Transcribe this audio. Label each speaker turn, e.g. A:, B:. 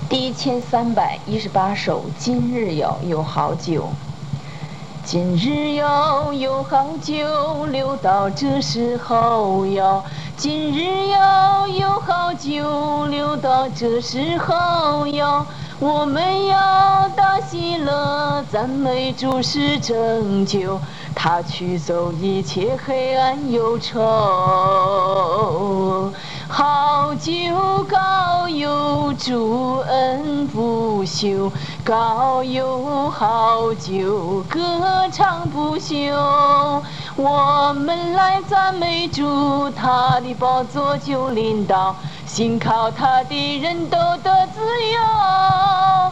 A: 第1318首，今日有好酒。今日有好酒，留到这时候哟。今日有好酒，留到这时候哟。我们要大喜乐，赞美主是拯救，他驱走一切黑暗忧愁。好酒高有主恩不休，高有好酒歌唱不休。我们来赞美主，他的宝座就临到，信靠他的人都得自由。